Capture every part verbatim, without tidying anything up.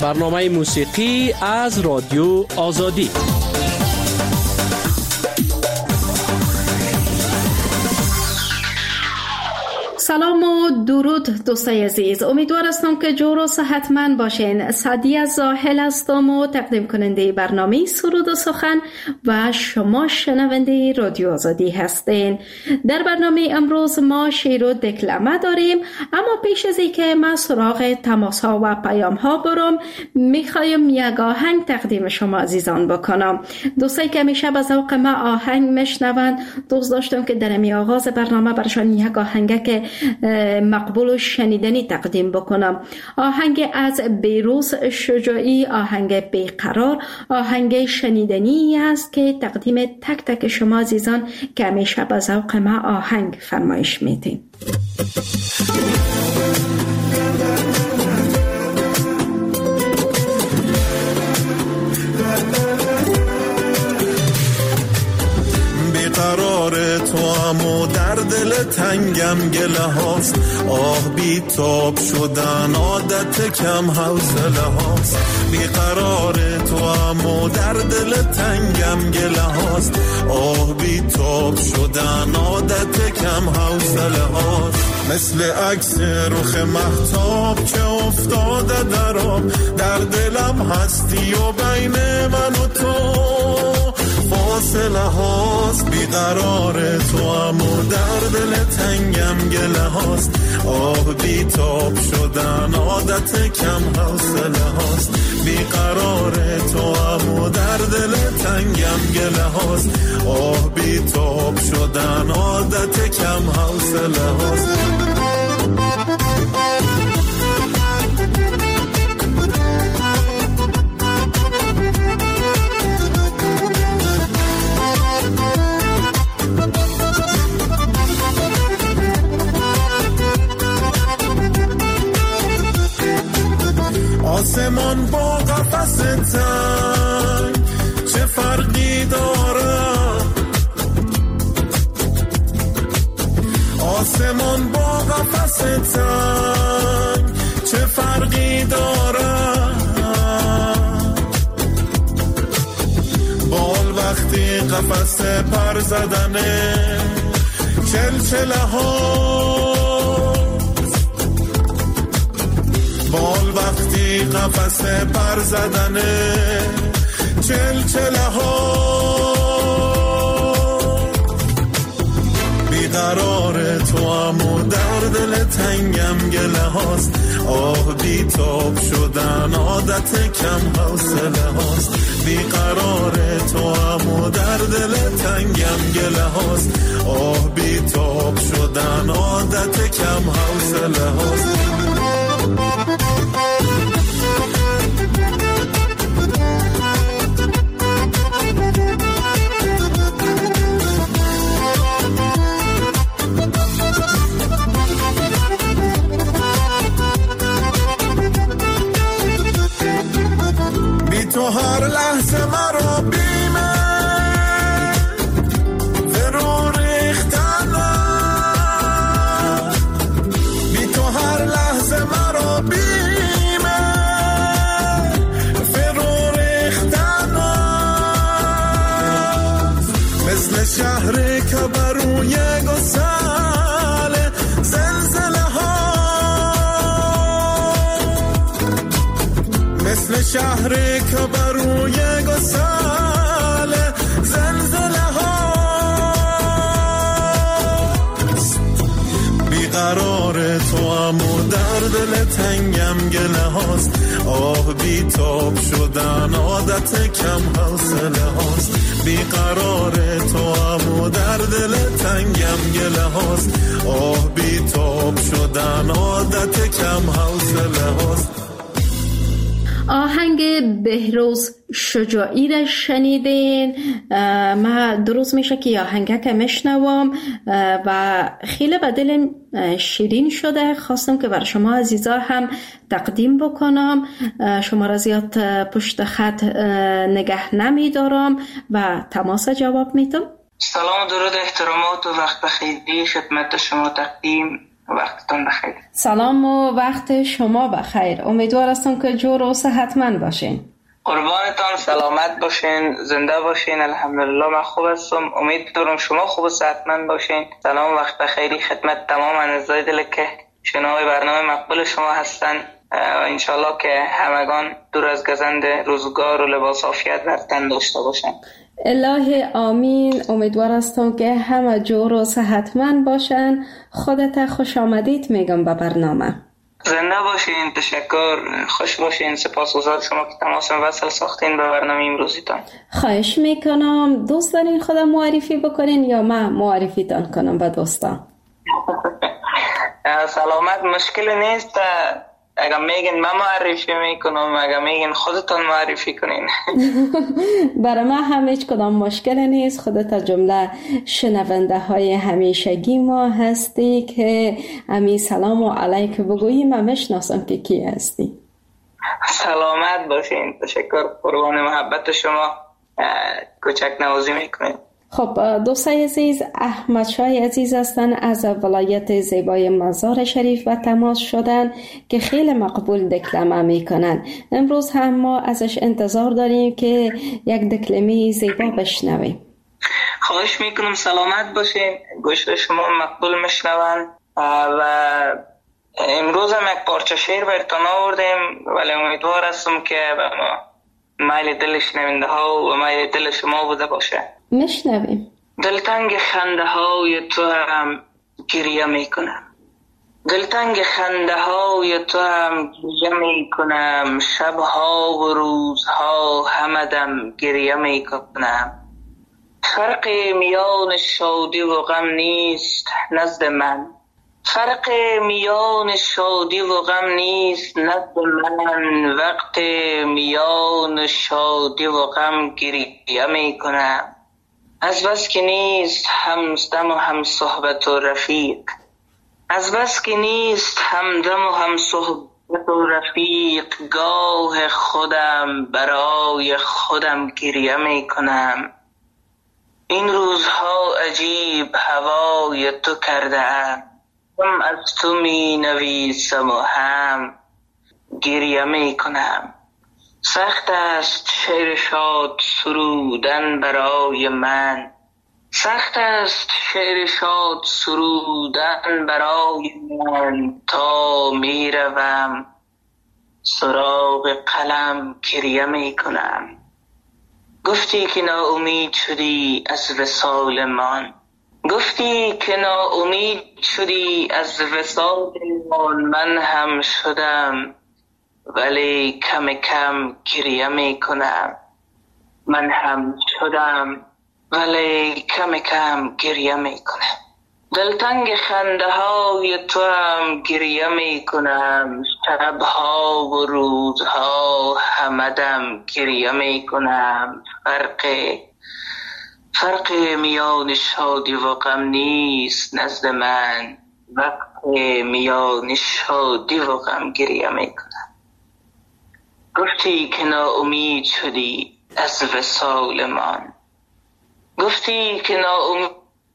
برنامه موسیقی از رادیو آزادی. سلام و درود دوستای عزیز، امیدوار هستم که جور و صحتمند باشین. سعدیه زاهل هستم و تقدیم کننده برنامه سرود و سخن و شما شنونده رادیو آزادی هستین. در برنامه امروز ما شعر و دکلمه داریم، اما پیش از اینکه من سراغ تماس ها و پیام ها برم میخوایم یک آهنگ تقدیم شما عزیزان بکنم. دوستایی که همیشه به ذوق من آهنگ میشنوند، دوست داشتم که در می آغاز برنامه برشان یک آهنگ که مقبول و شنیدنی تقدیم بکنم. آهنگ از بهروز شجاعی، آهنگ بیقرار، آهنگ شنیدنی است که تقدیم تک تک شما عزیزان که همیشه به ذوق ما آهنگ فرمایش میدین. قرار تو امو در دل تنگم گله هاست، آه بی تاب شدن عادت کم حوصله هاست. بی قرار تو امو در دل تنگم گله هاست، آه بی تاب شدن عادت کم حوصله هاست. مثل عکس رخ مهتاب که افتاده در آب، در دلم هستی و بین من و تو فاصله هاست. بیقرار تو امو در دل تنگم گله هاست، آه بی تاب شدن عادت کم حوصله هاست. بیقرار تو امو در دل تنگم گله هاست، آه بی تاب شدن عادت کم حوصله هاست. آسمان با قفس تنگ چه فرقی داره؟ آسمان با قفس تنگ چه فرقی داره؟ بال وقتی قفس پر زدنه چلچله ها، بال وقتی قفس پر زدنه چلچله ها. بیقرار تو امو در دل تنگم گله هاست، آه بی تاب شدن عادت کم حوصله هاست. بیقرار تو امو در دل تنگم گله هاست، آه بی تاب شدن عادت کم حوصله هاست. بی تو هر لحظه مرا بیمه فرو ریختنه، بی تو هر لحظه مرا بیمه فرو ریختنه. مثل شهری که بروی گسل زلزله ها، مثل شهری که بروی گسل زلزله ها. بیقرار تو امو در دل تنگم گله هاست، آه بی تاب شدن عادت کم حوصله هاست. بیقرار تو امو در دل تنگم گله هاست، آه بی تاب شدن عادت کم حوصله هاست. آهنگ بهروز شجاعی را شنیدین. من درست میشه که آهنگ که میشنوم و خیلی به دلم شیرین شده، خواستم که بر شما عزیزا هم تقدیم بکنم. شما را زیاد پشت خط نگه نمیدارم و تماس جواب میدم. سلام و درود احترامات و وقت بخیری خدمت شما تقدیم وقتتون بخیر. سلام و وقت شما بخیر. امیدوار هستم که جور و صحتمند باشین. قربانتان، سلامت باشین، زنده باشین. الحمدلله من خوب هستم. امید دارم شما خوب و صحتمند باشین. سلام، وقت بخیری خدمت تمام اعضای دل که شنوای برنامه مقبول شما هستن. انشالله که همگان دور از گزند روزگار و لباس عافیت بر تن داشته باشن. الهی آمین. امیدوار هستم که همه جور و صحتمند باشن. خودت خوش آمدید میگم به برنامه. زنده باشین، تشکر، خوش باشین. سپاسگزار شما که تماس وصل ساختین به برنامه امروزیتان. خواهش میکنم. دوست دارین خودم معرفی بکنین یا من معرفیتان کنم به دوستان؟ سلامت، مشکل نیست. اگه میگین من معرفی میکنم، اگه میگین خودتون معرفی کنین. برای من هم هیچ کدام مشکل نیست. خودت جمله شنونده های همیشگی ما هستی که امی سلام و علیک بگویی. من میشناسم که کی هستی. سلامت باشین، تشکر، قربان محبت شما. کوچک نوازی میکنین. خب دوستای عزیز، احمد شاه عزیز هستن از ولایت زیبای مزار شریف و تماس شدن که خیلی مقبول دکلمه میکنن. امروز هم ما ازش انتظار داریم که یک دکلمه زیبا بشنویم. خواهش میکنم. سلامت باشین، گوش شما مقبول میشنون. و امروز هم یک پارچه شعر براتون آوردیم، ولی امیدوار هستم که میل دل شنونده ها و میل دل شما بوده باشه. میشنویم. دلتنگ خنده های تو هم گریه میکنم، دلتنگ خنده های تو هم گریه میکنم، شبها و روزها همدم گریه میکنم. فرق میان شادی و غم نیست نزد من، فرق میان شادی و غم نیست نزد من، وقت میان شادی و غم گریه میکنم. از بس که نیست همدم و هم صحبت و رفیق، از بس که نیست همدم و هم صحبت و رفیق، گاه خودم برای خودم گریه میکنم. این روزها عجیب هوای تو کرده ام، هم از تو می نویسم و هم گریه میکنم. سخت است شعر شاد سرودن برای من، سخت است شعر شاد سرودن برای من، تا می روم سراغ قلم گریه می کنم. گفتی که ناامید شدی از وصال من، گفتی که ناامید شدی از وصال من، من هم شدم ولی کم کم گریه می کنم. من هم شدم ولی کم کم گریه می کنم. دلتنگ خنده های تو هم گریه می کنم، شبها و روزها همدم گریه می کنم. فرق فرق میان شادی و غم نیست نزد من، وقت میان شادی و غم گریه می کنم. گفتی که ناامید شدی از وصال من، گفتی که ناامید،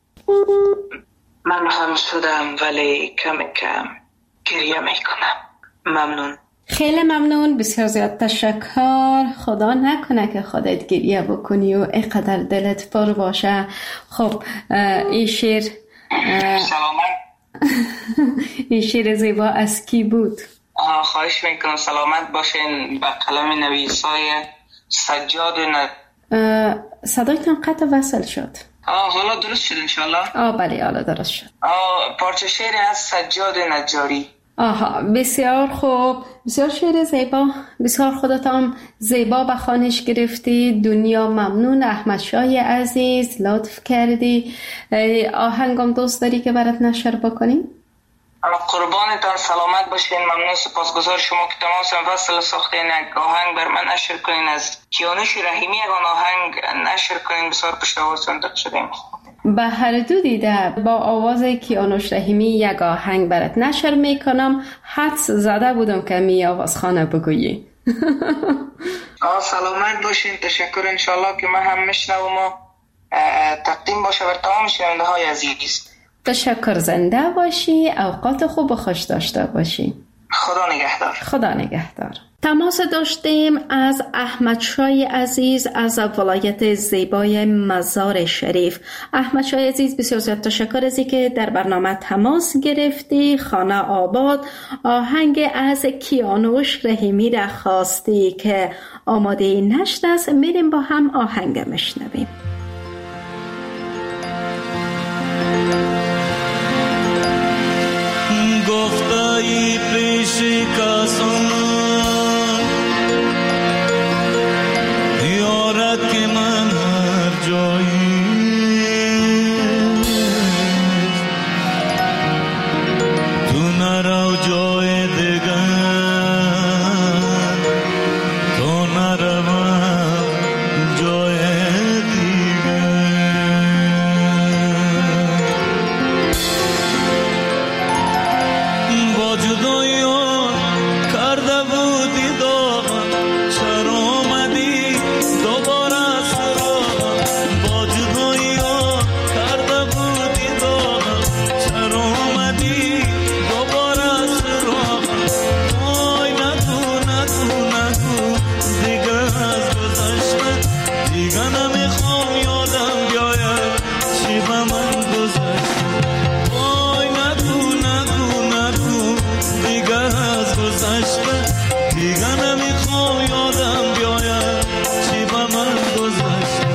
من هم شدم ولی کم کم گریه می کنم. ممنون. خیلی ممنون، بسیار زیاد تشکر. خدا نکنه که خودت گریه بکنی و اینقدر دلت پر باشه. خب این شعر سلامت. این شعر زیبا از کی بود؟ خواهش میکنم. سلامت باشین. به قلم نویسای سجاد ن... صدایتان قطع وصل شد. آه حالا درست شد انشالله. آه بله حالا درست شد. آه پارچه شعر از سجاد نجاری. آها بسیار خوب، بسیار شعر زیبا، بسیار خودتان زیبا به خوانش گرفتی. دنیا ممنون. احمد شاه عزیز لطف کردی. آهنگم دوست داری که برات نشر بکنیم؟ قربانتان، سلامت باشین. ممنون، سپاسگزار شما که تماس وصل ساختین. یک آهنگ بر من نشر کنین از کیانوش رحیمی. یک آهنگ نشر کنین، بسیار پشتوار صندوق شدیم. به هر دو دیده با آواز کیانوش رحیمی یک آهنگ برات نشر میکنم. حدس زده بودم که می آواز خانه بگویی. آه سلامت باشین. تشکر. انشالله که من هم میشنوم و تقدیم باشه بر تمام شنونده های عزیز. تشکر، زنده باشی، اوقات خوب و خوش داشته باشی. خدا نگهدار. خدا نگهدار. تماس داشتیم از احمد شای عزیز از ولایت زیبای مزار شریف. احمد شای عزیز، بسیار زیاد تشکر از اینکه در برنامه تماس گرفتی. خانه آباد آهنگ از کیانوش رحیمی را خواستی که آماده نشت است. میریم با هم آهنگ مشنویم. گفتایی پیش کسان یارد که من هر جایی تو نرو جای دیگر تو نروم جای دیگر با جدایی کرده بودی داغم چرا آمدی دوباره سراغم با جدایی کرده بودی داغم چرا آمدی دوباره سراغم وای نگو نگو نگو دیگه از گذشته دیگه نمیخوام یادم بیاید چی به من گذشته وای نگو نگو نگو دیگه از گذشته دیگه نمیخوام یادم بیاید چی به من گذشته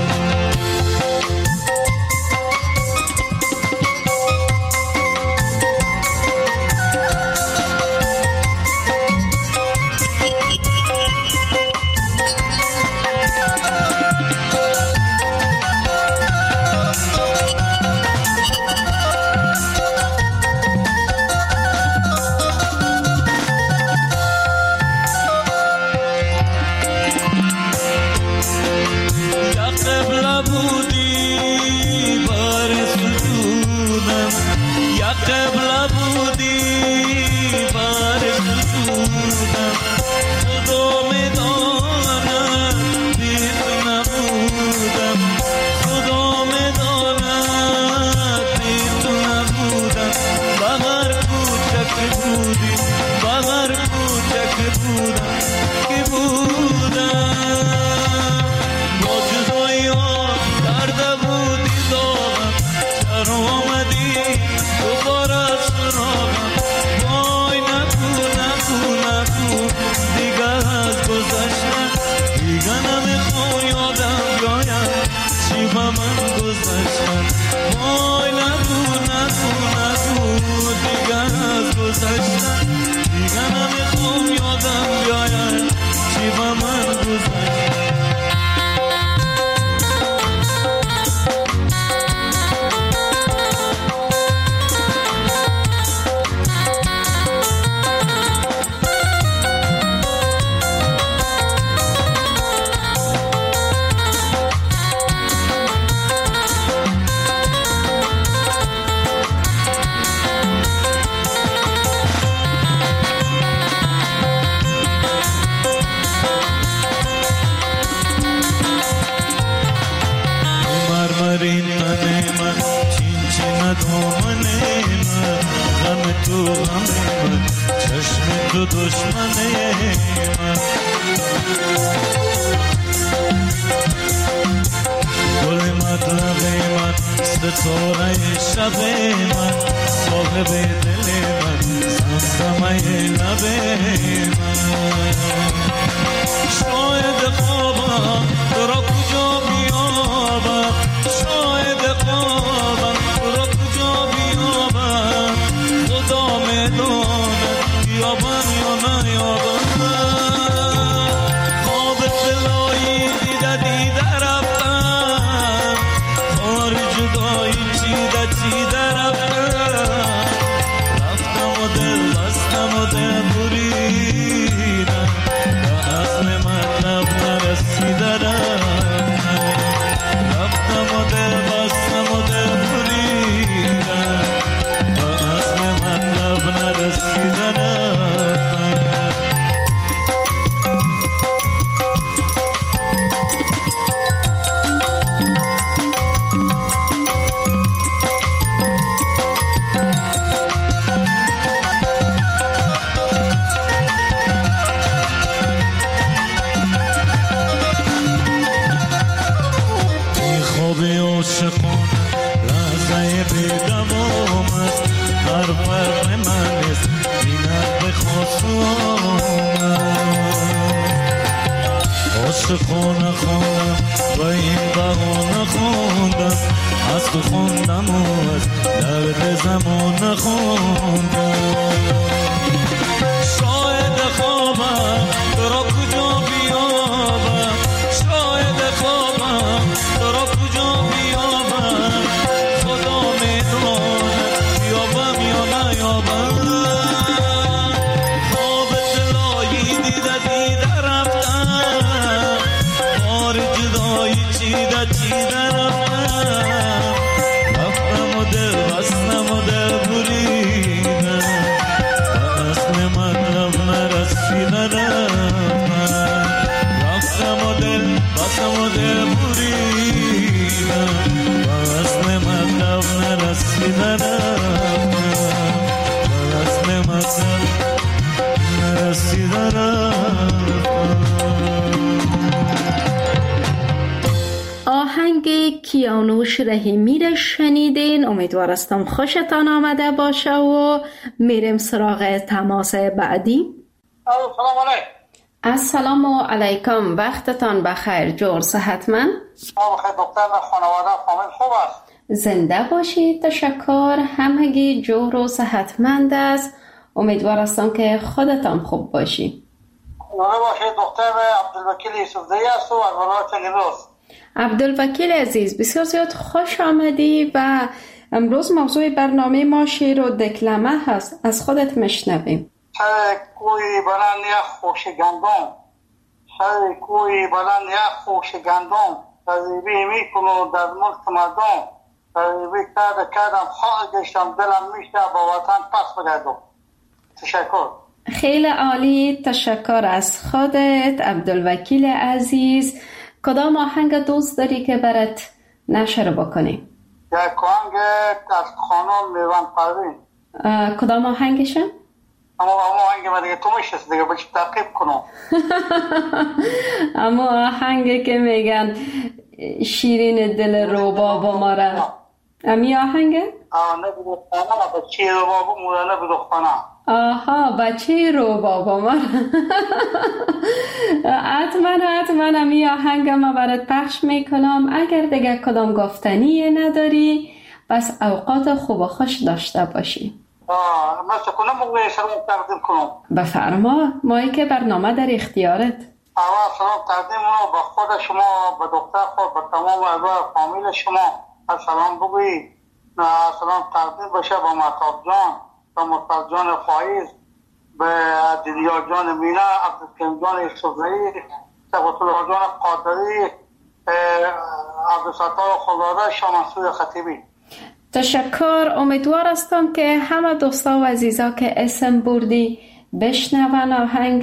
باز عاشقانه لحظه بی‌دوام است هر فرق من است بیند به خواستم عاشقانه خواندم و این بهانه خواندم از تو خواندم و از درد زمان خواندم شاید خوابم تو را کجا بیابم شاید خوابم تو را کجا بیابم خدا میداند بیابم یا نیابم خواب دلایی دیده دیده رفتم بار جدایی چیده چیده رفتم رفتم و دل بستم و دل بریدم و اصل مطلب نرسیدم رفتم و دل بستم و دل بریدم و اصل مطلب نرسیدم و اصل مطلب نرسیدم. آهنگ کیانوش رحیمی را شنیدین. امیدوار هستم خوشتان آمده باشه و میریم سراغ تماس بعدی. سلام علیکم. السلام علیکم، وقتتان بخیر. جور صحتمند؟ بخیر دکتر و خانواده فامیل خوب است؟ زنده باشید. تشکر. همگی جور و صحتمند است. امیدوار هستم که خودتان خوب باشی. نوره باشید. دکتر عبدالوکیل یوسفزئی است و از ولایت نیمروز. عبدالوکیل عزیز، بسیار زیاد خوش آمدی و امروز موضوع برنامه ما شعر و دکلمه هست. از خودت مشنویم. سر کوی بلند یک خوش گندم سر کوی بلند یک خوش گندم تذیبی میکنو در ملک مردم تذیبی کرده کردم خواه گشتم دلم میشه با وطن پس بگردم. تشکر. خیلی عالی. تشکر از خودت عبدالوکیل عزیز. کدام آهنگ دوست داری که برات نشر بکنیم؟ یک آهنگ از خانم میوان پروین. کدام آهنگشه؟ اما اما آهنگ من دیگه تو میشست دیگه بچه تعقیب کنم. اما آهنگی که میگن شیرین دل روباب ما را، امی آهنگه؟ آه نه بدختانه بچه روباب مولا نه بدختانه. آها بچه روباب ما را. حتما حتما امی آهنگ ما برات پخش میکنم. اگر دیگه کدام گفتنی نداری بس اوقات خوب و خوش داشته باشی. آه مثل کنم موقعی سلام تقدیم کنم. بفرما، مایی که برنامه در اختیارت. اول سلام تقدیم کنم به خود شما، به دکتر خود، به تمام اعضای فامیل شما. سلام بگویی. سلام تقدیم بشه به مهتاب جان، به مصطفی جان فایز، به دیدیار جان مینا، عبدالکریم جان یوسفزئی، صفت الله جان قادری، عبدالستار خداداد، شاه منصور خطیبی. تشکر. امیدوار هستم که همه دوستا و عزیزا که اسم بردی بشنون آهنگ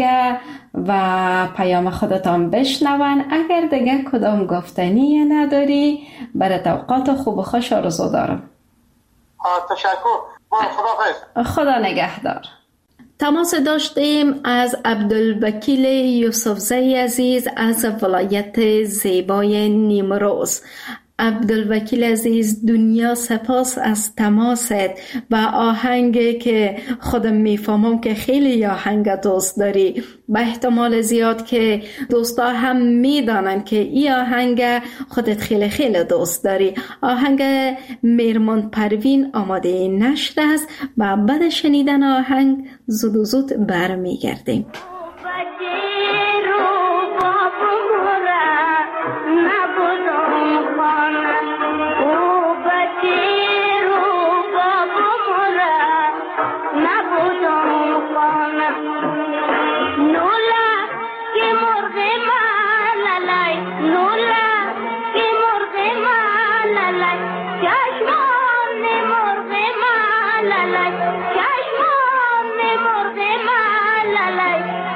و پیام خودتان بشنون. اگر دیگه کدام گفتنی نداری برای اوقات خوب و خوش آرزو دارم. تشکر. خدا خدا نگهدار. تماس داشتیم از عبدالوکیل یوسفزئی عزیز از ولایت زیبای نیمروز. عبدالوکیل عزیز، دنیا سپاس از تماست و آهنگی که خودم میفهمم که خیلی آهنگ دوست داری. به احتمال زیاد که دوستا هم میدانن که این آهنگ خودت خیلی خیلی دوست داری. آهنگ میرمان پروین آماده نشر است و بعد شنیدن آهنگ زود و زود برمیگردیم. Like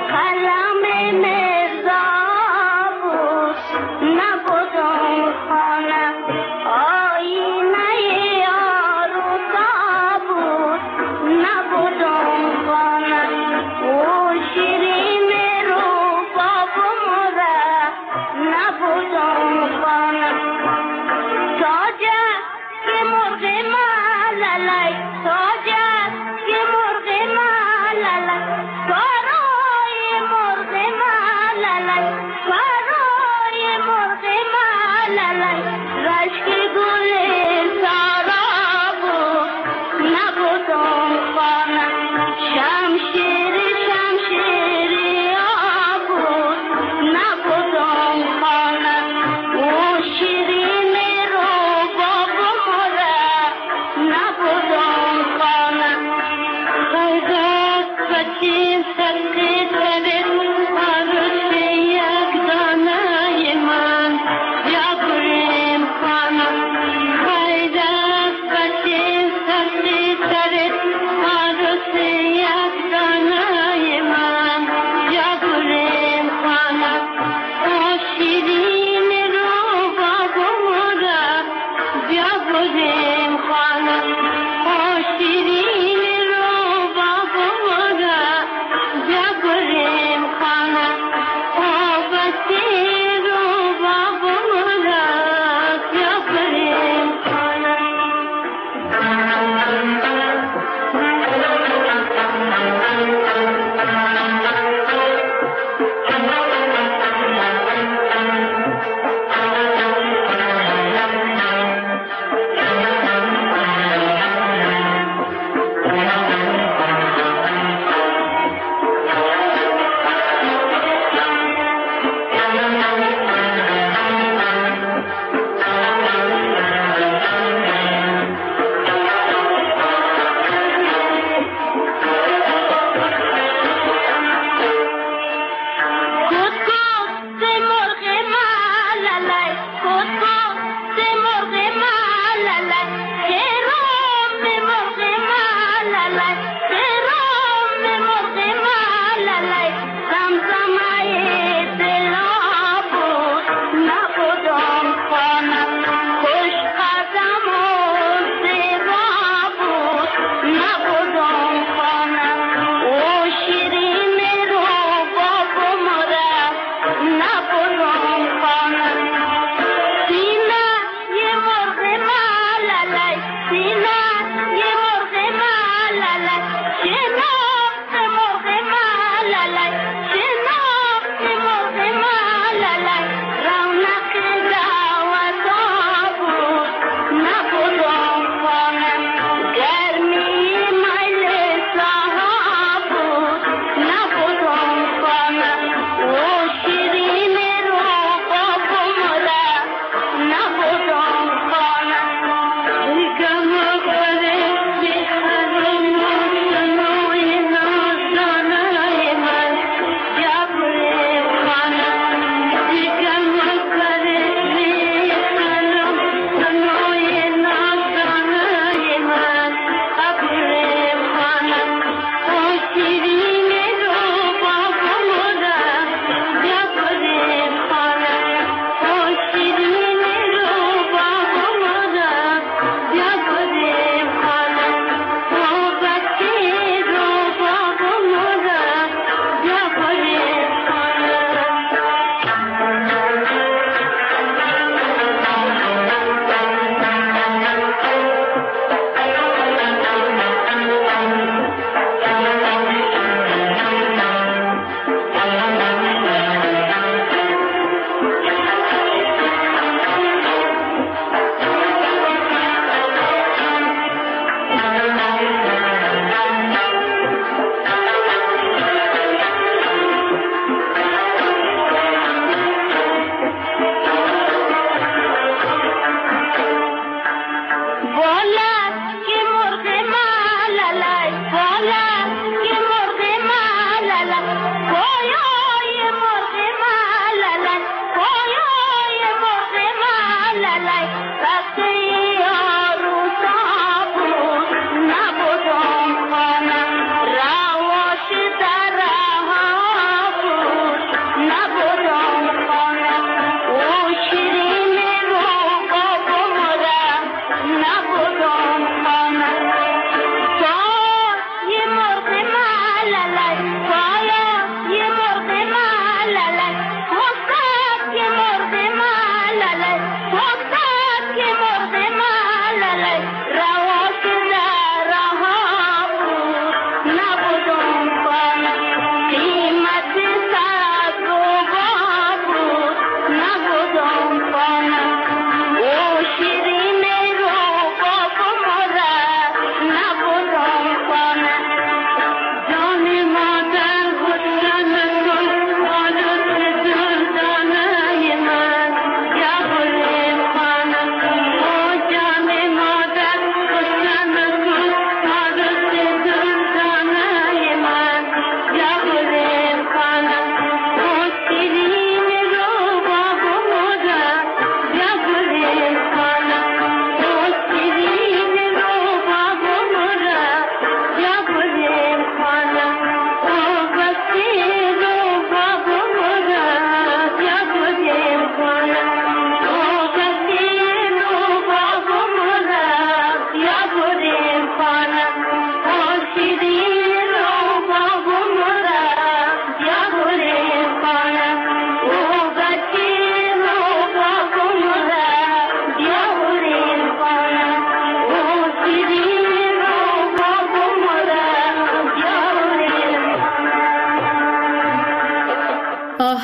مرغ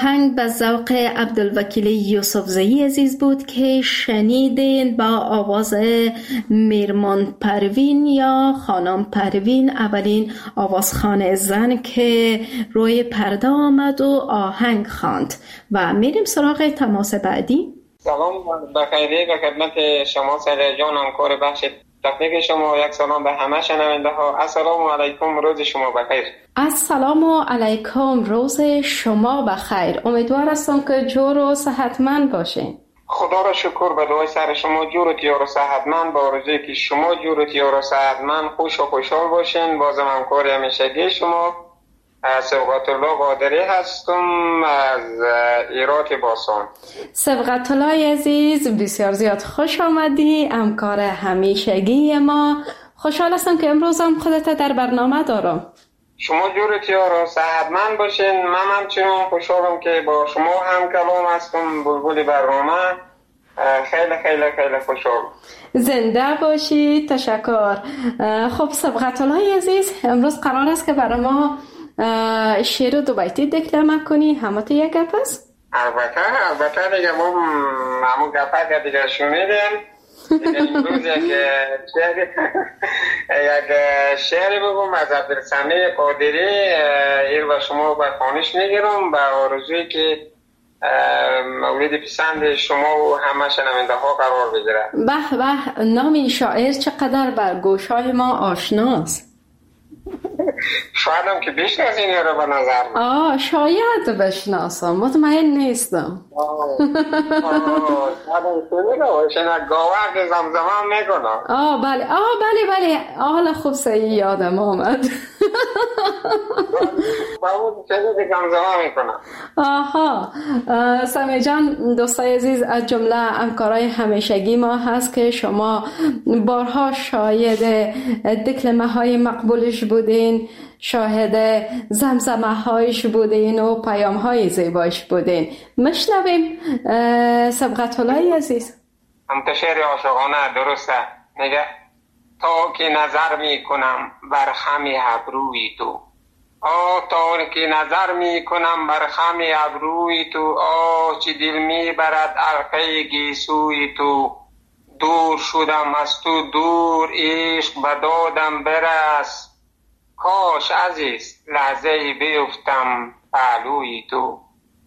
آهنگ به ذوق عبدالوکیل یوسفزئی عزیز بود که شنیدین با آواز میرمان پروین یا خانم پروین، اولین آوازخوان زن که روی پرده آمد و آهنگ خواند. و میریم سراغ تماس بعدی. سلام بخیری به خدمت شما سر جان همکار بخش تکنیک شما. یک سلام به همه شنونده ها. السلام علیکم، روز شما بخیر. السلام علیکم، روز شما بخیر. امیدوار هستم که جور و صحتمند باشین. خدا را شکر به دعای سر شما جور و تیار و صحتمند، با آرزویی که شما جور و تیار و صحتمند خوش و خوشحال باشین. بازم همکار همیشگی شما سبقت الله قادری هستم از ایرات باسان. سبقت الله عزیز، بسیار زیاد خوش آمدی، همکار همیشگی ما. خوشحال هستم که امروز هم خودت در برنامه دارم. شما جورتی ها رو صحتمند باشین. من همچنان خوشحالم که با شما هم کلام هستم، بلبل برنامه. خیلی خیلی خیلی خوشحال. زنده باشی. تشکر. خب سبقت الله عزیز، امروز قرار است که برای ما شعر دو بیتی دکلمه کنی. همه تو یک گپ است؟ البته البته دیگه ما همون گپه دیگه شنیدیم. دیگه امروز یک شعر یک شعر بگم از عبدالسمیع قادری. این و شما به خوانش میگیرم به آرزویی که مورد پسند شما و همه شنونده ها قرار بگیره. به به، نام شاعر چقدر بر گوشهای ما آشناست. شاید هم که بشناسین رو به نظر من. آه شاید بشناسم، مطمئن نیستم. آه آه آه شاید گاوه که زمزمه میکنم. آه بله آه بله بله حالا خوب صحیح یادم آمد. باید چیزی زمزمه میکنم. آها سمیع جان، دوستای عزیز، از جمله همکارای همیشگی ما هست که شما بارها شاهد دکلمه های مقبولش بودین، شاهد زمزمه هایش بودین و پیام های زیبایش بودین. مشنویم سبقت الله عزیز. هم شعر عاشقانه درسته. میگه تا که نظر میکنم بر خم ابروی تو، آه تا که نظر میکنم بر خم ابروی تو، آه چه دل میبرد علقه گیسوی تو. دور شدم از تو دور، عشق بدادم برس، کاش عزیز لحظه بیفتم پهلوی تو.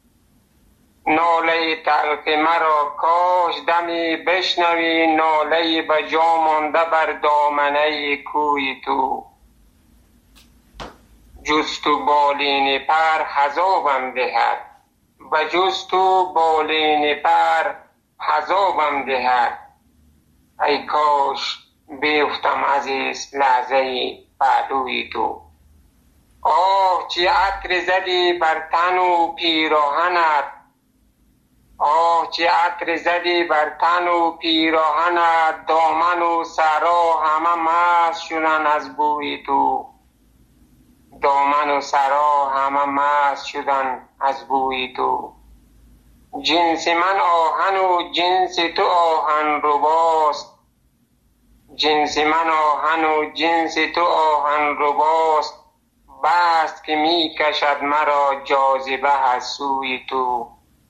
ناله تلخ مرا کاش دمی بشنوی، ناله بجا مانده بر دامنه کوی تو. جز تو بالین پر حذابم دهد، بجز تو بالین پر حذابم دهد، ای کاش بیفتم عزیز لحظه پهلوی تو. آه چه عطر زدی بر تن و پیراهنت، آه چه عطر زدی بر تن و پیراهنت، دامن و سرا همه مست شدن از بوی تو. دامن و سرا همه مست شدن از بوی تو. جنس من آهن و جنس تو آهن رباست، جنس من آهن و جنس تو آهن رباست، بست که می کشد مرا جاذبه از سوی تو.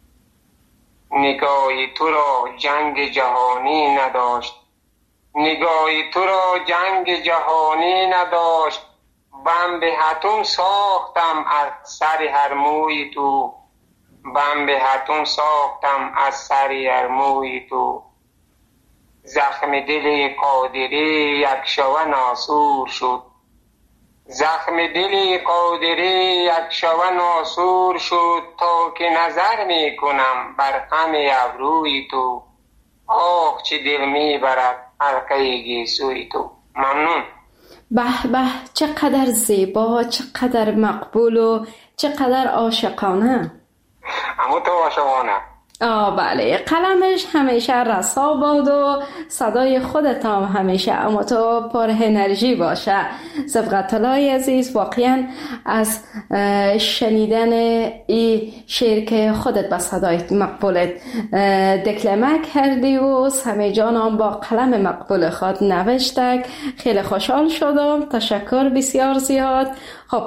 نگاهی تو را جنگ جهانی نداشت، نگاهی تو را جنگ جهانی نداشت، بم به هتون ساختم از سر هر موی تو. بم به هتون ساختم از سر هر موی تو. زخم دل قادری یک شوه ناسور شد، زخم دل قادری یک شوه ناسور شد، تا که نظر می کنم بر خم ابروی تو. آه چه دل می برد حلقه گیسوی تو. ممنون. به به، چقدر زیبا، چقدر مقبول و چقدر عاشقانه. اما تو عاشقانه. آه بله، قلمش همیشه رسا باد و صدای خودت هم همیشه اما تو پر انرژی باشه. سبقت الله عزیز، واقعا از شنیدن این شعر که خودت به صدای مقبولت دکلمه کردی و سمیع جان هم با قلم مقبول خود نوشته، خیلی خوشحال شدم. تشکر بسیار زیاد. خب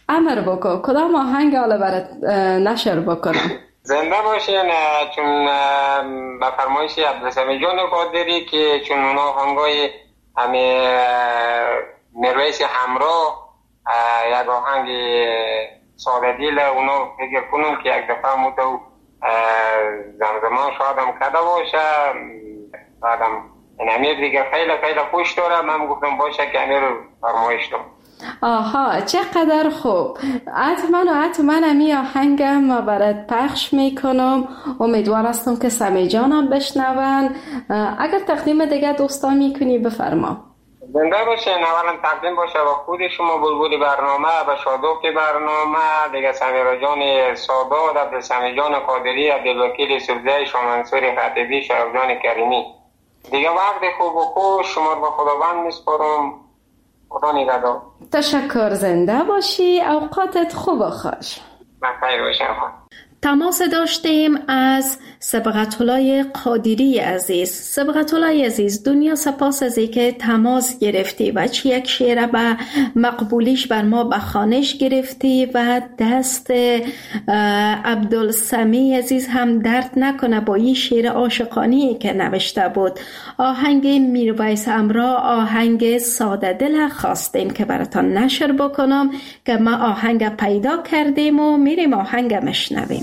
امر بکن کدام آهنگ حالا برات نشر بکنم؟ زنده باشین، چون به فرمایش عبدالسمیع جان قادری که چون اونا آهنگای همه مرویس همراه یک آهنگ ساده دیل اونا فکر کنم که یک دفعه متو زمزمان شاید هم کده باشه، بعدم این امیر دیگه خیلی خیلی خوش داره، من گفتم باشه که امیر رو فرمایش دارم. آها چقدر خوب. حتما و حتما امی آهنگم برات پخش میکنم. امیدوار هستم که سمیع جانم بشنون. اگر تقدیم دیگه دوستان میکنی بفرما. زنده باشین. اولا تقدیم باشه با خود شما بلبل برنامه، به شادوک برنامه دیگه، سمیرا جان سادات، عبدالسمیع جان قادری، عبدالوکیل سبزه، شامنصور خطیبی، شرف جان کریمی. دیگه وقت خوب و خوش شما رو به خداوند میسپارم. خدا نگهدار. تشکر. زنده باشی. اوقاتت خوب و خوش. بخیر باشین. تماس داشتیم از سبقت الله قادری عزیز. سبقت الله عزیز، دنیا سپاس از که تماس گرفتی و چی یک شعر به مقبولیش بر ما بخوانش گرفتی و دست عبدالسمیع عزیز هم درد نکنه با این شعر عاشقانه‌ای که نوشته بود. آهنگ میرویس همراه، آهنگ ساده دل خواستیم که براتان نشر بکنم که ما آهنگ پیدا کردیم و میریم آهنگ مشنویم.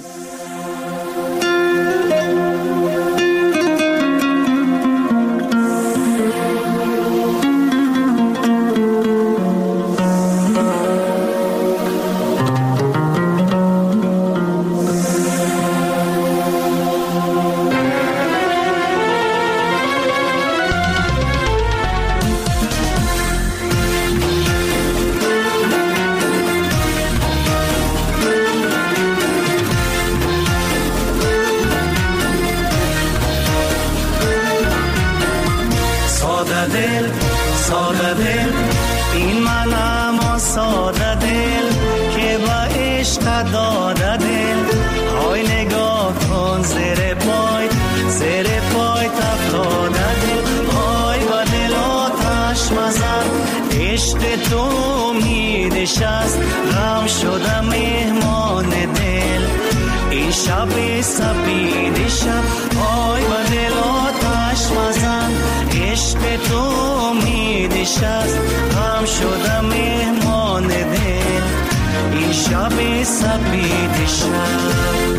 غم شدم مهمان دل این شب سپید شب، آی با دل آتش مزن عشق تو امید شست. غم شدم مهمان دل این شب سپید شب.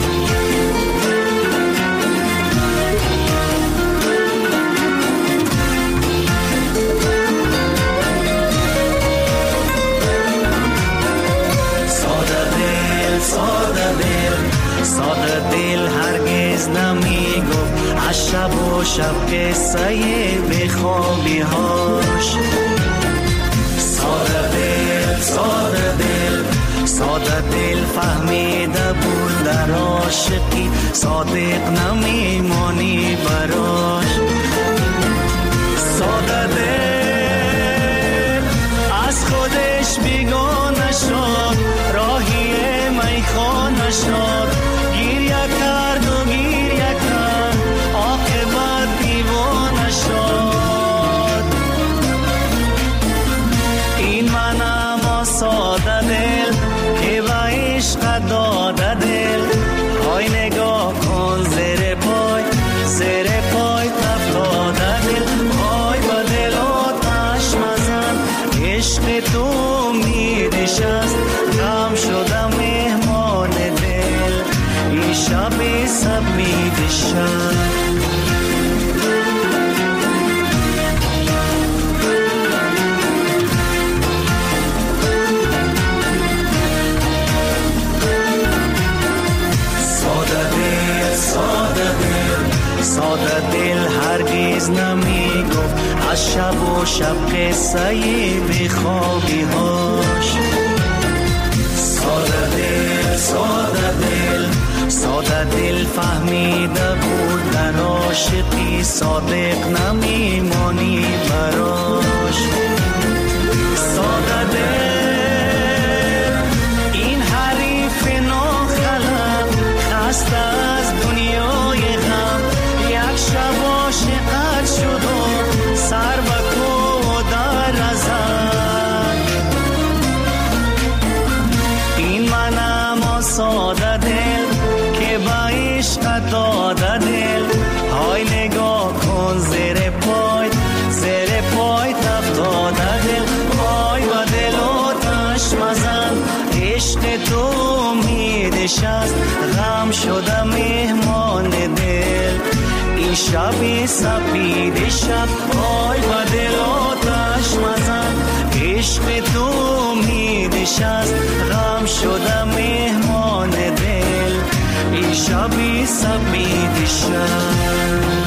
ساده دل هرگز نمی گفت از شب و شب قصه به خوابی هاش. ساده دل ساده دل ساده دل فهمیده بود در عاشقی صادق نمی مانی براش. ساده دل از خودش بیگانه شد، راهی میخانه شد، گریه کرد و گریه کرد عاقبت دیوانه شد. این منم ساده دل که به عشق داده دل، های نگاه کن زیر پای زیر پای افتاده دل، های با دل آتش مزن عشق تو امیدش است. غم شدم مهمان دل این شب سپید شب. ساده دل ساده دل ساده دل هرگز نمی گفت از شب و شب قصه به خوابی هاش. ساده دل ساده دل ساده دل فهمیده بود در عاشقی صادق نمی مانی براش. ساده دل این حریف ناخلق خسته از دنیای غم، یک شب عاشقت شد و سر به کو در ازد. شب سپید شب پای و دل آتش مزن عشق تو امیدش از غم شدم مهمان دل این شب سپید شب.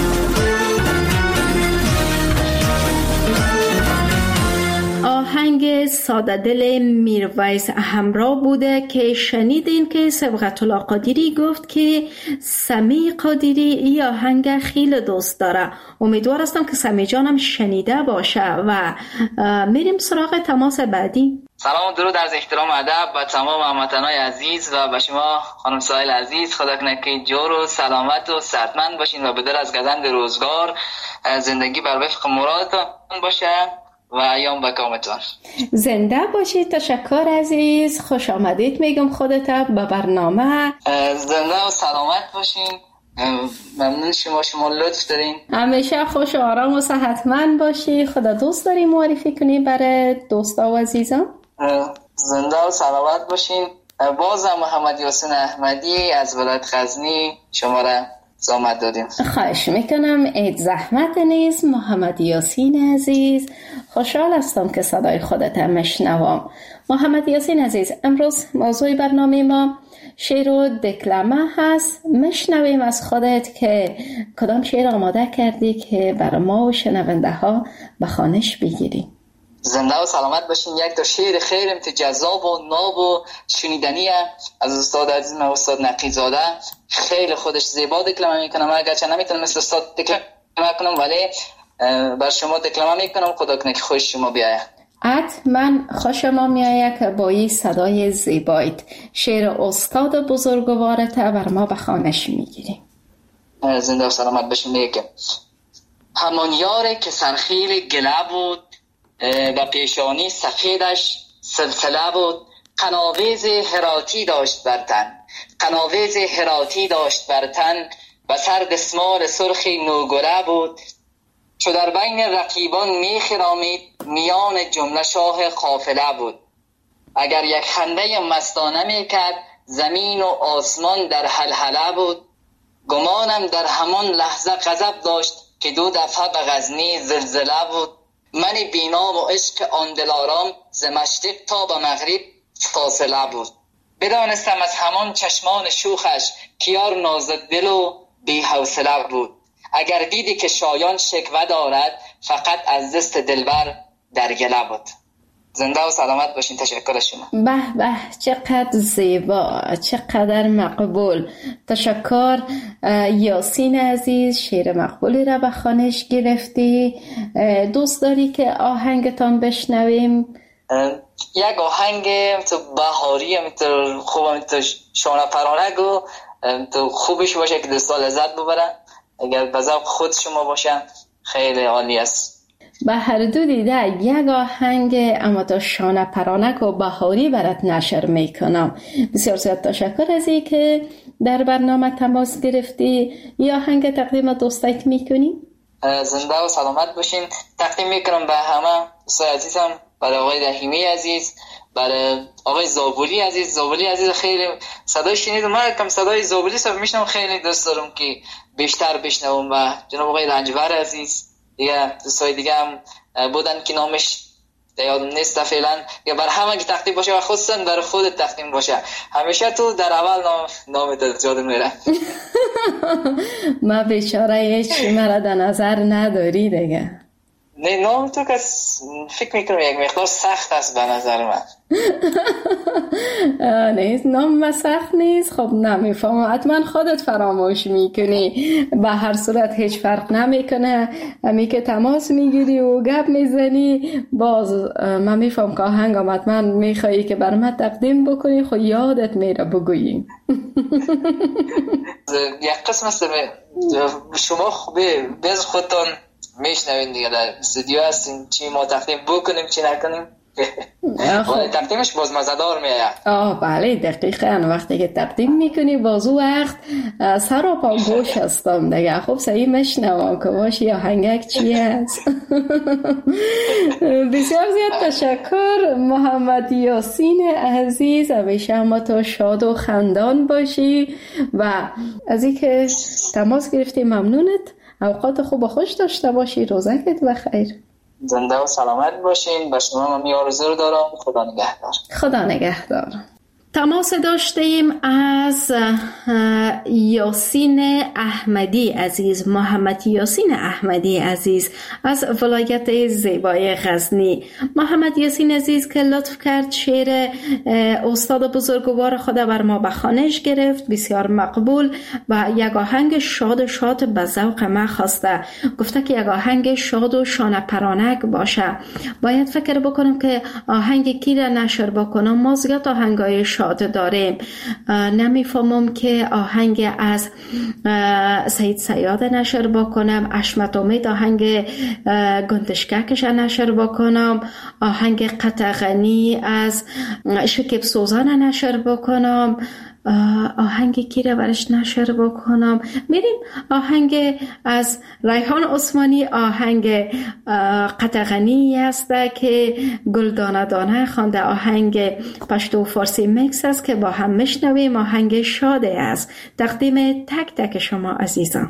آهنگ ساده دل میرویس همراه بوده که شنیدین که صبغت الله قادری گفت که سمی قادری این آهنگ خیلی دوست داره. امیدوار هستم که سمی جانم شنیده باشه و میریم سراغ تماس بعدی. سلام و درود از احترام و ادب به تمام هموطنان عزیز و به شما خانم سایل عزیز. خدا کنه که جور و سلامت و صحتمند باشین و بدر از گزند روزگار زندگی بر وفق مرادتان باشه و ایام به کامتان. زنده باشید. تشکر عزیز، خوش آمدید میگم خودت به برنامه. زنده و سلامت باشین. ممنون شما، شما لطف دارین. همیشه خوش و آرام و صحتمند باشی. خدا دوست داری معرفی کنی برای دوستا و عزیزان. زنده و سلامت باشین. بازم محمد یاسین احمدی از ولایت غزنی شما را زحمت دادیم. خواهش میکنم. عید زحمت نیست. محمد یاسین عزیز، خوشحال هستم که صدای خودت میشنوم. محمد یاسین عزیز، امروز موضوع برنامه ما شعر و دکلمه هست. میشنویم از خودت که کدام شعر آماده کردی که برای ما و شنونده ها به خوانش بگیریم. زنده و سلامت باشین. یک تا شعر خیلی جذاب و ناب و شنیدنیه از استاد عزیزم استاد نقیزاده. خیلی خودش زیبا دکلمه میکنم، اگرچه نمیتونم مثل استاد دکلمه کنم ولی بر شما دکلمه میکنم. خدا کنه که خوش شما بیاید. حتما خوش ما میآید که با این صدای زیبایت شعر استاد بزرگوارت بر ما به خوانش میگیریم. زنده و سلامت باشین. میگه همان یاره که سرخیل گله بود و پیشانی سفیدش سلسله بود، قناویز هراتی داشت بر تن، قناویز هراتی داشت بر تن و سر دسمال سرخی نوگره بود. چو در بین رقیبان میخرامید میان جمله شاه قافله بود. اگر یک خنده مستانه میکرد زمین و آسمان در حلحله بود. گمانم در همان لحظه غضب داشت که دو دفعه به غزنی زلزله بود. من بینام و عشق آن دلارام ز مشرق تا به مغرب فاصله بود. بدانستم از همان چشمان شوخش کیار نازک دل و بی حوصله بود. اگر دیدی که شایان شکوه دارد فقط از دست دلبر در گله بود. زنده و سلامت باشین. تشکر شما. به به، چقدر زیبا، چقدر مقبول. تشکر یاسین عزیز، شعر مقبولی را به خوانش گرفتی. دوست داری که آهنگتان بشنویم؟ یک آهنگ تو بهاری تو خوبم تو شانه پرانک و تو خوبش باشه که دوستا لذت ببرن. اگر به ذوق خود شما باشن خیلی عالی است. به هر دو دیده یک آهنگ اما تا شانه پرانک و بهاری برات نشر میکنم. بسیار زیاد تشکر از این که در برنامه تماس گرفتی. یا آهنگ تقدیم دوستایت میکنی؟ زنده و سلامت باشین. تقدیم میکنم به همه دوستای عزیزم، برای آقای رحیمی عزیز، برای آقای زابولی عزیز. زابولی عزیز خیلی صدای شنیدم، من کم صدای زابولی سب میشنم، خیلی دوست دارم که بیشتر بشنوم. و جناب آقای رنجبر عزیز، دیگه دوستای دیگه هم بودن که نامش یادم نیست فعلا. یا بر همه که تقدیم باشه و خصوصا برای خودت تقدیم باشه. همیشه تو در اول نام نامت یادم میره. ما بیچاره هیچ مرا در نظر نداری دیگه. نه نام تو که فکر میکنم یک مقدار سخت است به نظر من. نیست نام ما سخت نیست. خب نمیفهم، حتما خودت فراموش میکنی. به هر صورت هیچ فرق نمیکنه، همی که تماس میگیری و گپ میزنی باز من میفهم که آهنگم حتما میخوایی که بر من تقدیم بکنی، خب یادت میره بگویی. یک قسم است شما خوبه bez خودتان میشنوین دیگه، در استودیو هستین، چی ما تقدیم بکنیم چی نکنیم. ولی تقدیمش باز مزدار میاد. آه بله دقیقاً وقتی که تقدیم میکنی باز او وقت سر و پا گوش هستم دیگه. خب صحیح مشنوم که باشی یا هنگک چی هست. بسیار زیاد تشکر محمد یاسین عزیز، همیشه هم تو شاد و خندان باشی و از این که تماس گرفتی ممنونت. اوقات خوب و خوش داشته باشی. روزکت بخیر. زنده و سلامت باشین. به شما من آرزو دارم. خدا نگهدار. خدا نگهدار. تماس داشتیم از یاسین احمدی عزیز، محمد یاسین احمدی عزیز از ولایت زیبای غزنی. محمد یاسین عزیز که لطف کرد شعر استاد بزرگوار خود بر ما به خوانش گرفت، بسیار مقبول و یک آهنگ شاد شاد به ذوق ما خواسته. گفته که یک آهنگ شاد و شانه پرانک باشه. باید فکر بکنم که آهنگ کی را نشر بکنم. ما زیاد آهنگای شاد داریم. نمیفهمم که آهنگ از سید سیاد نشر بکنم، اشمت امید آهنگ گندشککش نشر بکنم، آهنگ قطغنی از شکیب سوزان نشر بکنم، آهنگ کی را برش نشر بکنم. میریم آهنگ از ریحان عثمانی، آهنگ قطغنی است که گلدانه دانه خوانده. آهنگ پشتو فارسی میکس است که با هم میشنویم. آهنگ شاده است. تقدیم تک تک شما عزیزان.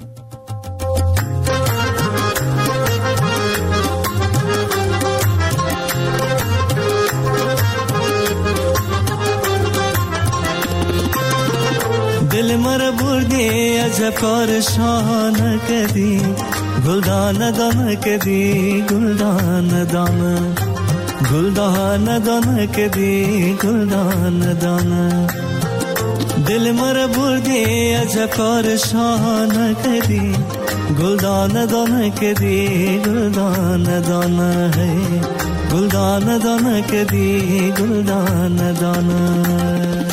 دل مر بردی عجب کار شانه کدی، گلدان دانه کدی گلدان دانه، گلدان دانه کدی گلدان دانه. دل مر بردی عجب کار شانه کدی، گلدان دانه کدی گلدان دانه، گلدان دانه کدی گلدان دانه.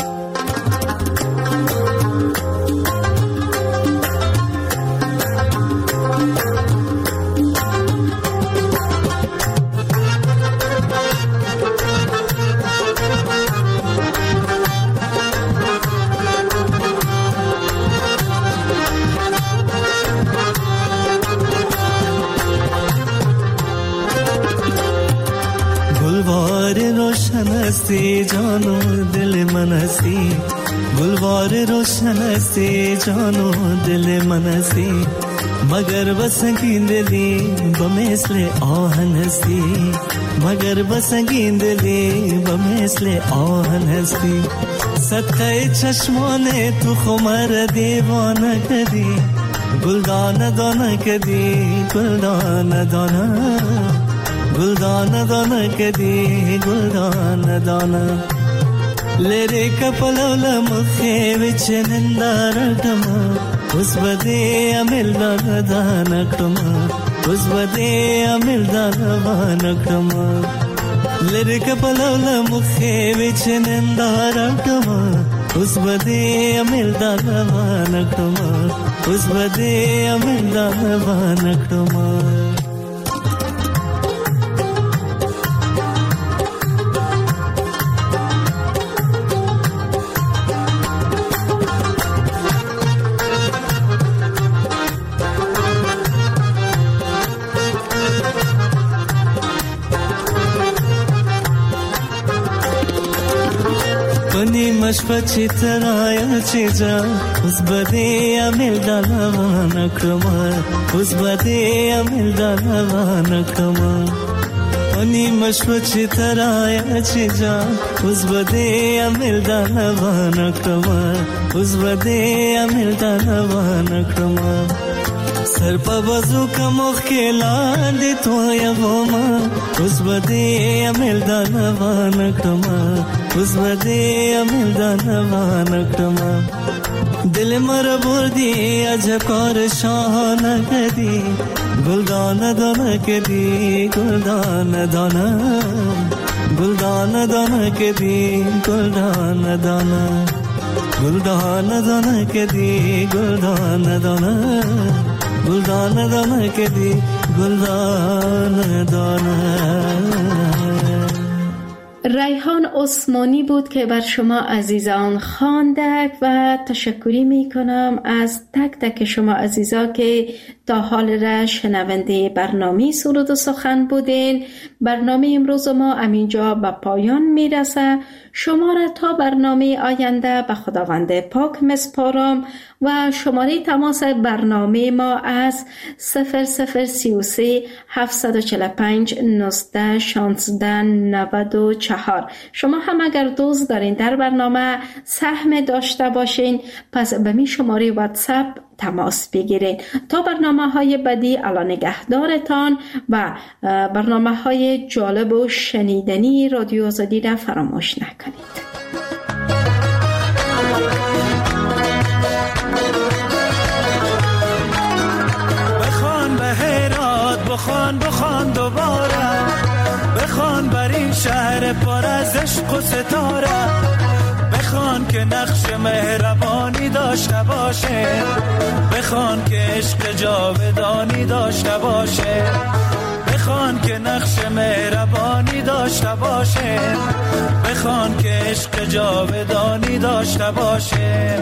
हस्ती जानो दिल मनसी, गुलवार रोशन हस्ती जानो दिल मनसी, मगर बसंगी दिली बमेसले आहन हस्ती, मगर बसंगी दिली बमेसले आहन हस्ती. सत्ते चश्माने तू खुमर दीवाना कदी, गुलदान दाना कदी गुलदान दाना, गुलदान दाना कदी गुलदान दाना. लेरे कपलवल मुखे विच निंदारटमा, उस बदे अमिल दानकटमा, उस बदे अमिल दानकटमा. लेरे कपलवल मुखे विच निंदारटमा, उस बदे अमिल दानकटमा, उस बदे अमिल दानकटमा. मशपची तराया चीजा, उस बदे अमिल दानवान क्रमा, उस बदे अमिल दानवान क्रमा. अनि मशपची तराया चीजा, उस बदे अमिल दानवान क्रमा, उस बदे अमिल दानवान क्रमा. सर पर बजू का मुख्ला दे तो या वोमा, उस बदे अमिल दानवान क्रमा, उस बदे अमिल दानवान क्रमा. दिल मर बुर्दी अजकार शान कदी, गुलदान दाना कदी गुलदान दाना, गुलदान दाना कदी गुलदान दाना, गुलदान दाना कदी गुलदान दाना, गुलदान दाना कदी गुलदान दाना. ریحان عثمانی بود که بر شما عزیزان خواندک و تشکری می کنم از تک تک شما عزیزا که تا حال را شنونده برنامه سرود و سخن بودین. برنامه امروز ما همینجا به پایان می رسه. شما را تا برنامه آینده به خداوند پاک مسپارم و شماره تماس برنامه ما از صفر صفر سی و سه هفتصد و چهل و پنج نوزده شانزده نود و چهار. شما هم اگر دوست دارین در برنامه سهم داشته باشین پس به می شماره واتساپ تماس بگیرید. تا برنامه های بعدی الله نگهدارتان و برنامه های جالب و شنیدنی رادیو آزادی را فراموش نکنید. بخوان به هرات، بخوان بخوان دوباره، بخوان بر این شهر پر از عشق و ستاره، بخوان که نقش مهربانی داشته باشه، بخوان که عشق جاودانی داشته باشه، بخوان که نقش مهربانی داشته باشه، بخوان که عشق جاودانی داشته باشه.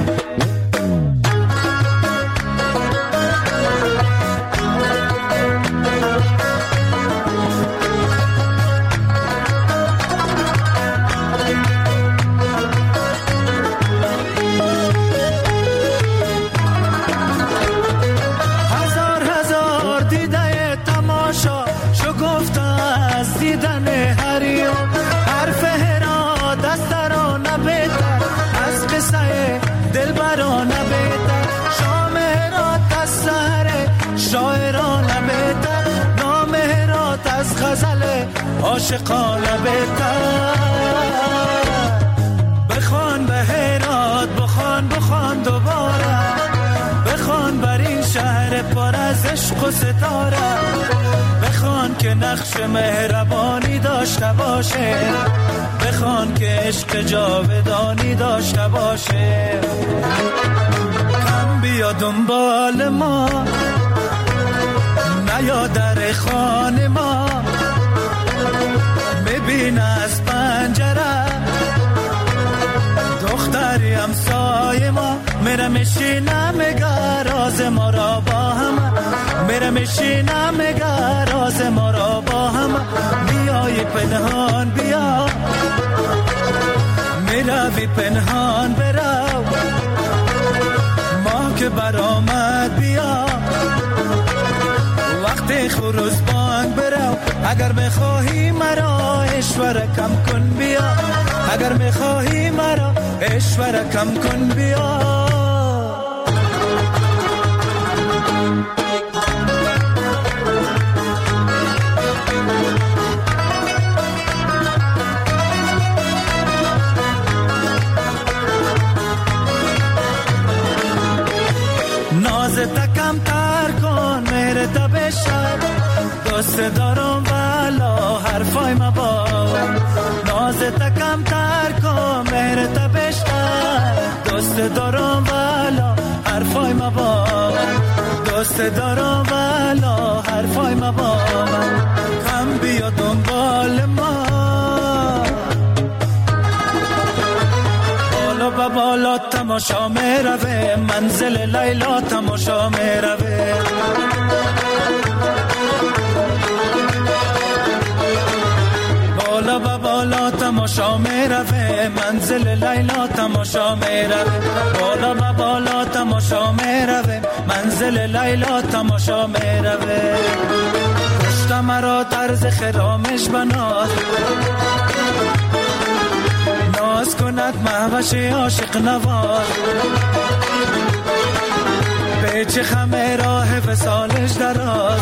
عاشقانه بهتر بخوان به هرات، بخوان بخوان دوباره، بخوان بر این شهر پر از عشق و ستاره، بخوان که نقش مهربانی داشته باشه، بخوان که عشق جاودانی داشته باشه. کم بیا دنبال ما، نیا در خانه ما، ببین از پنجره دختری همسایه ما، میره میشینه میگه راز ما را با هم، میره میشینه میگه راز ما را با هم. بیای پنهان بیا، میروی پنهان برو، ما که برآمد بیا، وقتی خروز بانگ برو. اگر میخواهی مرا اشوره کم کن بیا، اگر میخواهی مرا اشوره کم کن بیا. ناز تکم تر کن مهر تبشم، دوست دارم والا حرفای ما باور، ناز تکم تر کن مهر تبشم، دوست دارم والا حرفای ما باور، دوست دارم والا حرفای ما باور. کم بیا دنبال ما، بالا با بالا تماشا میروه، منزل لیلا تماشا میروه، بالا با بالا تماشا میروه، منزل لیلا تماشا میروه، بالا با بالا تماشا میروه، منزل لیلا تماشا میروه. پشت مرا طرز خرامش بناز، ناز کند مهوش عاشق نواز، پیچ خمه راه وصالش دراز،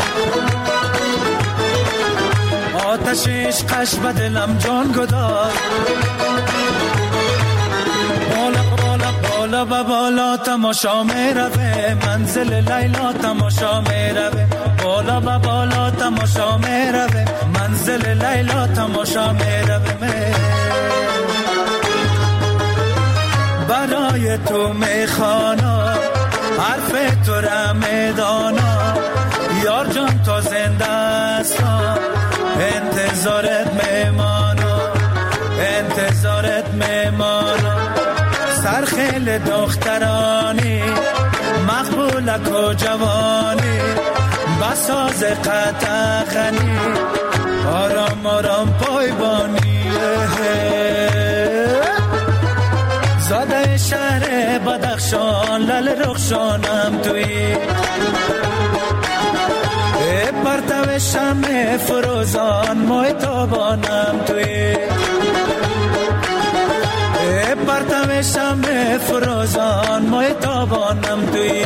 آتش عشقش به دلم جان گداز. بالا بالا بالا و بالا تماشا میروه، منزل لیلا تماشا میروه، بالا و بالا تماشا میروه، منزل لیلا تماشا میروه. برای تو میخوانا حرف تو را میدانا، یار جان تا زنده است انتظارت میمانا، دخترانی مقبولک و جوانی بساز قطع غنی آرام آرام پایبانی زاده شهر بدخشان لل رخشانم توی پرتو شمع فروزان مای تابانم توی پرتو شمع فروزان مای تابانم توی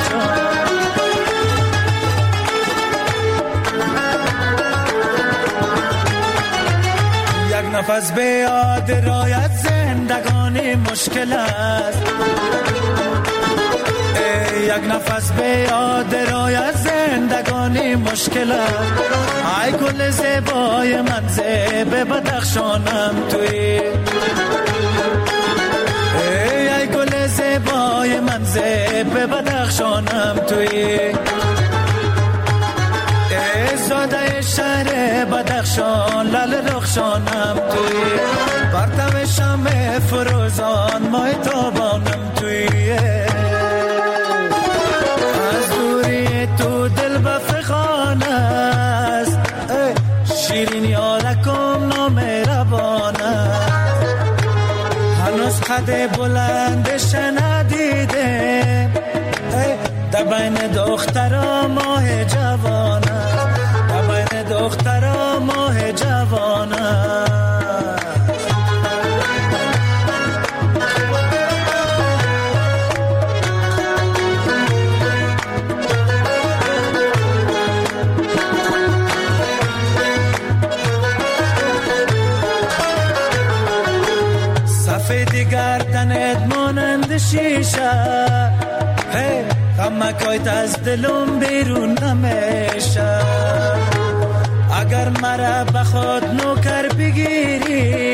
یک نفس به یاد رایت زندگانی مشکل است یک نفس به یاد رایت زندگانی مشکل است ای گل زیبای من زیب بدخشانم توی ای گل زیبای من زیب بدخشانم توی زاده شهر بدخشان لل رخشانم توی پرتو شمع فروزان مای تابانم توی از دوری تو دل بفخان است شیرین یارکم نامهربان است هنوز قد بلند شنیدم در بین دخترا ماه جوان در بین دخترا ماه جوان سفید گردنت مانند شیشه غمکایت از دلم بیرون نمیشه اگر مرا بخود نوکر بگیری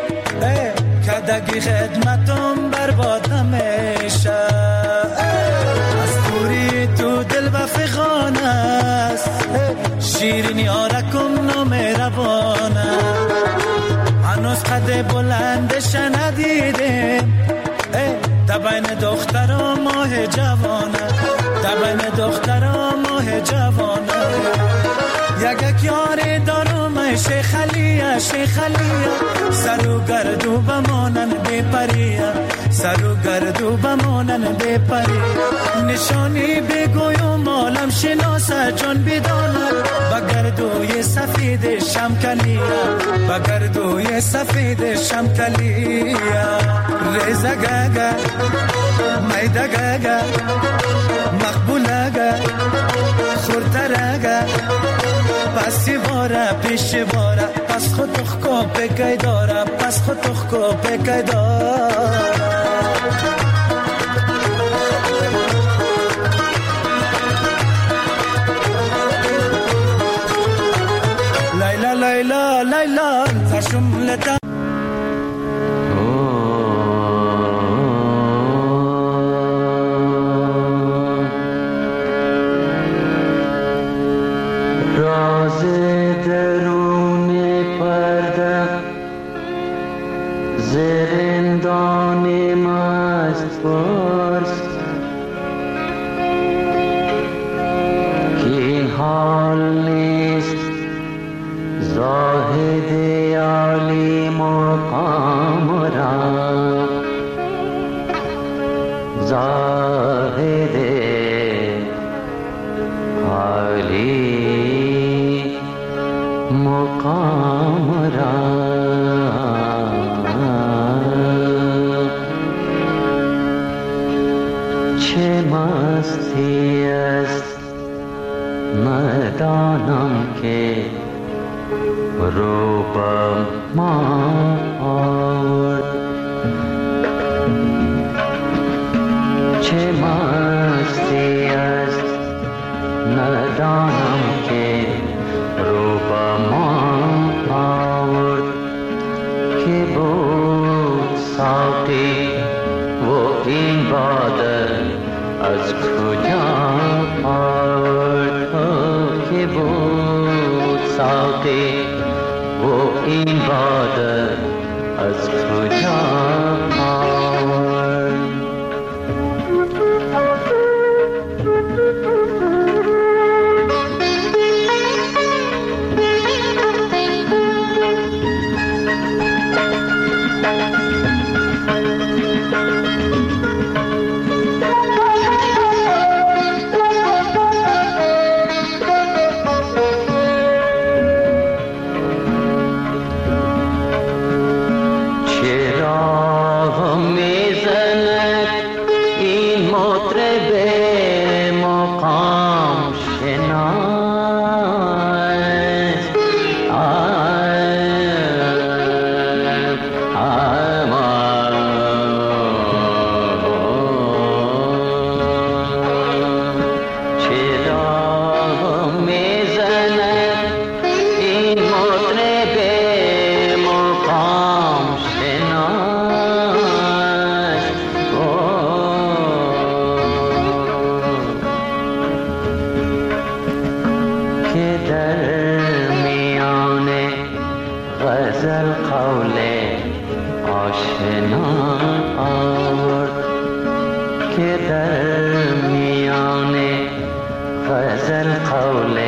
کدگی خدمتم برباد نمیشه از دوری تو دل بفخان است شیرین یارکم نامهربانه هنوز قد بلندش ندیدم در بین دخترا ماه جوانه در بین دخترا ماه جوانه یک یاری دارم شیخ علیه شیخ علیه سر و گردو بمانن بی پریه سر و گردو بمانن بی پریه نشانی بگویم عالم شناسه چون بداند بگردوی سفید شمکلیه بگردوی سفید شمکلیه ریزه گگه میده گگه مقبوله گه خورتره پسی باره پیش باره پس خود تخکو بگی داره پس خود تخکو بگی داره لیلا لیلا لیلا تشملتا از کجا آورد غزل قول آشنا آورد که در میان غزل قول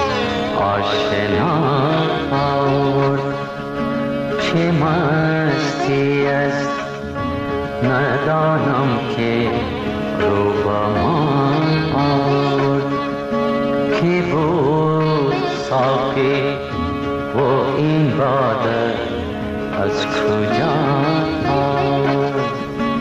آشنا آورد چه مستی است ندانم که رو با من آورد که بود ساقی و این باده از کجا آورد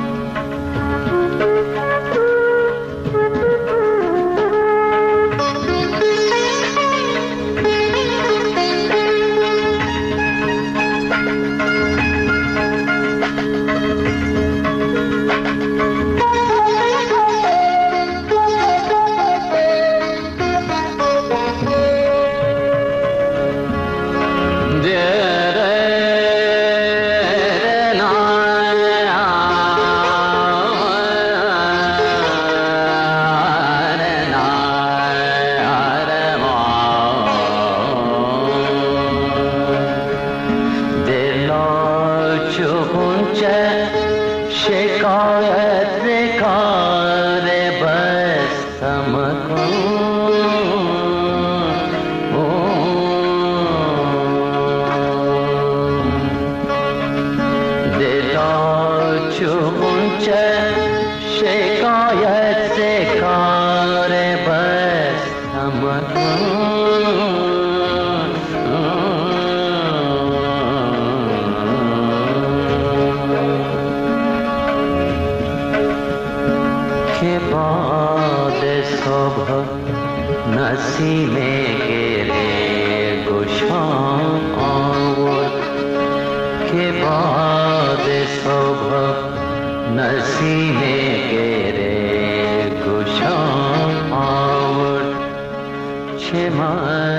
نسیم گره گشان آورد که باد صبح نسیم گره گشان آورد چه من